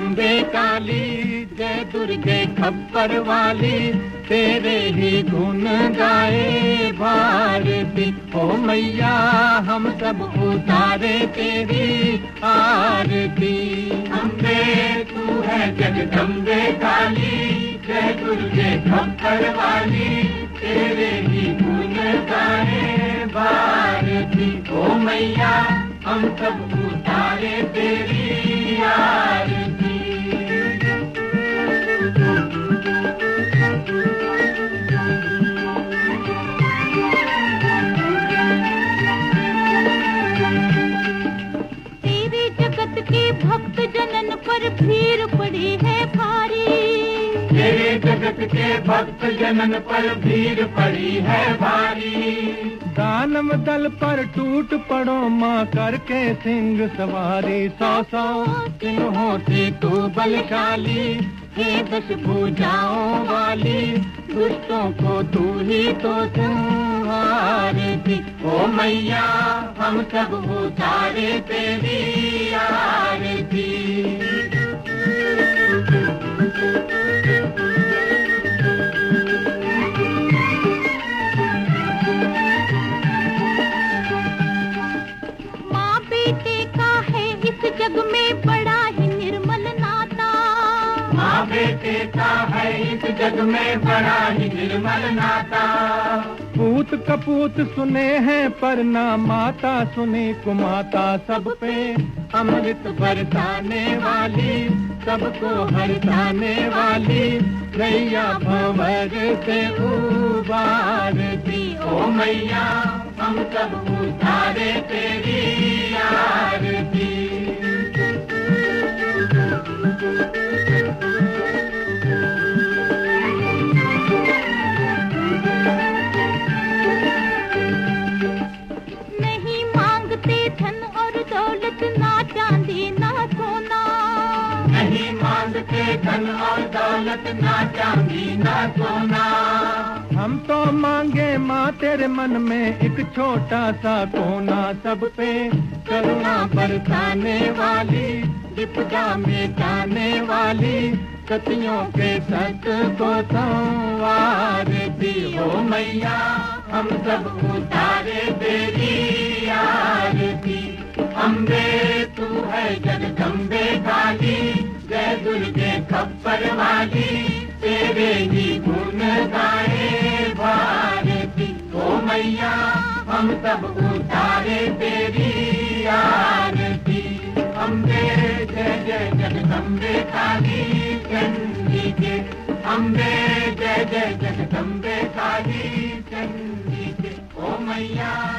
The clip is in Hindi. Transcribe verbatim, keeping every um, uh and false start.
जगदम्बे काली, जय दुर्गे खप्पर वाली, तेरे ही गुण गाए भारती। ओ मैया हम सब उतारे तेरी आरती। अम्बे तू है जगदम्बे काली, जय दुर्गे खप्पर वाली, तेरे ही गुण गाए भारती। ओ मैया हम सब उतारे तेरी आरती। तेरे जगत के भक्त जनन पर भीड़ पड़ी है भारी, तेरे जगत के भक्त जनन पर भीड़ पड़ी है भारी। दानव दल पर टूट पड़ो माँ करके सिंह सवारी। सौ सौ दिन होती तू बलशाली, हे दस भुजाओं वाली, दुष्टों को तू ही तो संहारती। ओ मैया हम सब उतारे तेरी आरती। जग में बड़ा ही निर्मल नाता, माँ बेटे का है इस जग में बड़ा ही निर्मल नाता। पूत कपूत सुने हैं पर ना माता सुनी कुमाता। सब पे अमृत बरसाने वाली, सबको हरसाने वाली, गैया भंवर से उबारती। ओ मैया हम सब उतारे तेरी आरती। नहीं मांगते धन और दौलत, ना चांदी ना सोना, नहीं मांगते धन और दौलत, ना चांदी ना सोना। हम तो मांगे माँ तेरे मन में एक छोटा सा कोना। सब पे करुणा बरसाने वाली, विपदा मिटाने वाली, सतियों के सत को संवारती। ओ मैया हम सब उतारे तेरी आरती। अम्बे तू है जगदम्बे काली, जय दुर्गे खप्पर वाली, तेरे ही गुण गाए भारती। ओ मैया हम सब उतारे तेरी आरती। अम्बे जय जय जगदम्बे काली चंडी के, अम्बे जय जय जगदम्बे काली चंडी के। ओ मैया